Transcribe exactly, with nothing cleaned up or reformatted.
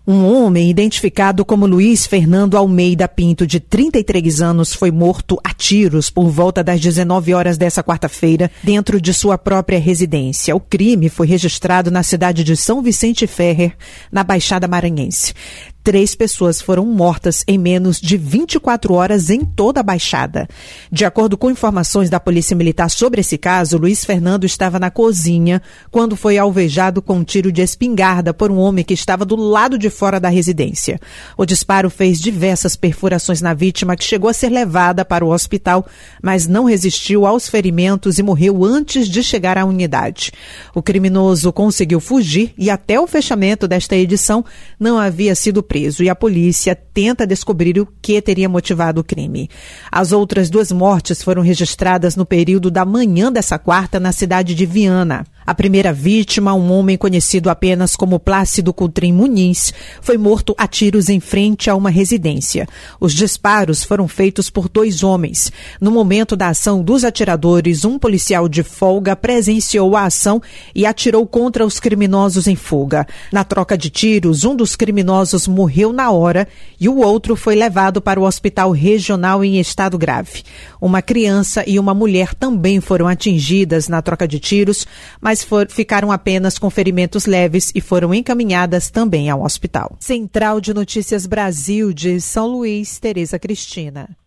Um homem identificado como Luiz Fernando Almeida Pinto, de trinta e três anos, foi morto a tiros por volta das dezenove horas dessa quarta-feira, dentro de sua própria residência. O crime foi registrado na cidade de São Vicente Ferrer, na Baixada Maranhense. Três pessoas foram mortas em menos de vinte e quatro horas em toda a Baixada. De acordo com informações da Polícia Militar sobre esse caso, Luiz Fernando estava na cozinha quando foi alvejado com um tiro de espingarda por um homem que estava do lado de fora da residência. O disparo fez diversas perfurações na vítima, que chegou a ser levada para o hospital, mas não resistiu aos ferimentos e morreu antes de chegar à unidade. O criminoso conseguiu fugir e até o fechamento desta edição não havia sido preso. Preso, e a polícia tenta descobrir o que teria motivado o crime. As outras duas mortes foram registradas no período da manhã dessa quarta na cidade de Viana. A primeira vítima, um homem conhecido apenas como Plácido Coutrin Muniz, foi morto a tiros em frente a uma residência. Os disparos foram feitos por dois homens. No momento da ação dos atiradores, um policial de folga presenciou a ação e atirou contra os criminosos em fuga. Na troca de tiros, um dos criminosos morreu na hora e o outro foi levado para o hospital regional em estado grave. Uma criança e uma mulher também foram atingidas na troca de tiros, mas For, ficaram apenas com ferimentos leves e foram encaminhadas também ao hospital. Central de Notícias Brasil de São Luís, Tereza Cristina.